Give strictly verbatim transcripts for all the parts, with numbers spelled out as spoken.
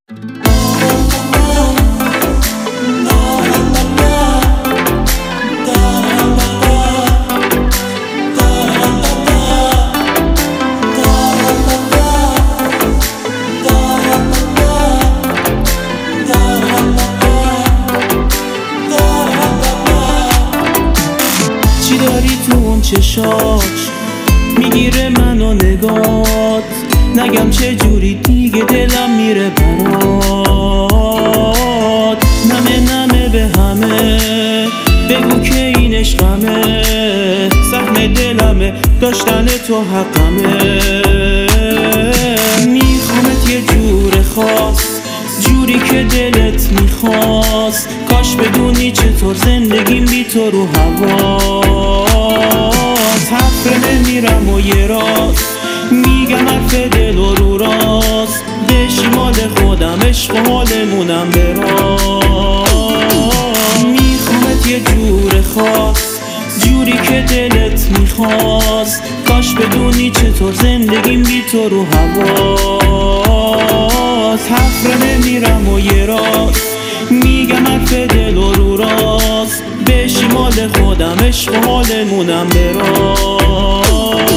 چی داری تو اون چشاش میگیره منو نگات، نگم چه جوری دیگه دلم میره برات. نمه نمه به همه بگو که این عشقمه، سهم دلمه داشتن تو حقمه. میخوامت یه جور خاص، جوری که دلت میخواست، کاش بدونی چطور زندگیم بی تو رو هواست. حفره نمیرم و یه راست میگم حرف دل و رو راست، بشی مال خودم عشق و حالمونم براست. میخوامت یه جور خاص، جوری که دلت میخواست، کاش بدونی چطور زندگیم بی تو رو هواست. حفره نمیرم و یه راست میگم حرف دل و رو راست، بشی مال خودم عشق و حالمونم براست.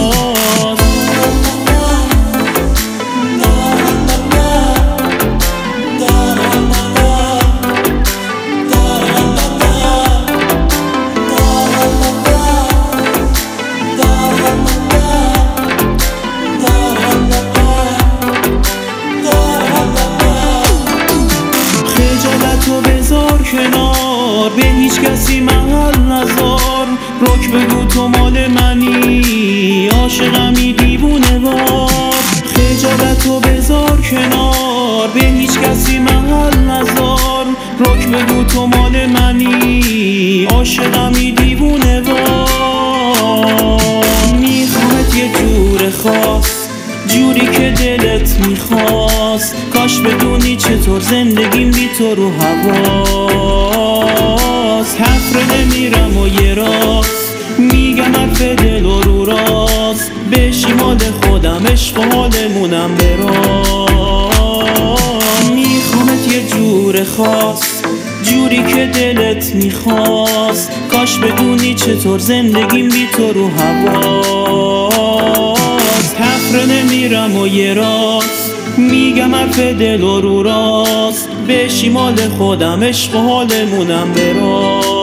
خجالتو بذار کنار، به هیچ کسی محل نذار، رک بگو تو مال منی، عاشقمی دیوونه وار. خجالتو بذار کنار، به هیچ کسی محل نذار، رک بگو تو مال منی، عاشقمی دیوونه وار. میخوامت یه جور خاص، جوری که دلت میخواست، کاش بدونی چطور زندگیم بی تو رو هواست. حفره نمیرم و یه راست میگم حرف دل و رو راست، بشی مال خودم عشق و حالمونم براست. میخوامت یه جور خاص، جوری که دلت میخواست، کاش بدونی چطور زندگیم بی تو رو هواست. حفره نمیرم و یه راست میگم حرف دل و رو راست، بشی مال خودم عشق و حالمونم براست.